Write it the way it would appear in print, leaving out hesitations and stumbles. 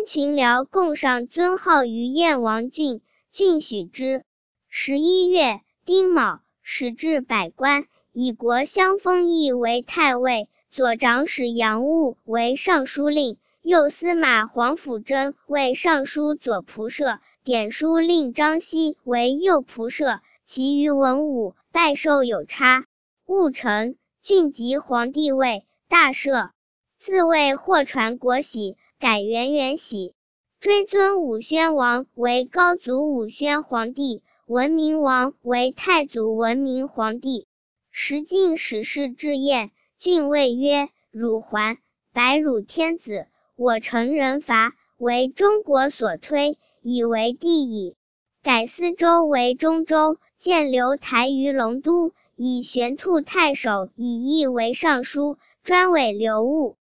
先群僚共上尊号于燕王郡，郡许之。11月，丁卯，始置百官，以国相封邑为太尉，左长史杨务为尚书令，右司马黄甫贞为尚书左仆射，典书令张熙为右仆射，其余文武拜授有差。戊辰，郡即皇帝位，大赦。自谓或传国玺，改元元玺。追尊武宣王为高祖武宣皇帝，文明王为太祖文明皇帝。时晋史事至晏，郡谓曰：汝还，白汝天子，我成人伐，为中国所推，以为帝矣。改司州为中州，建留台于龙都，以玄兔太守以义为尚书，专委流务。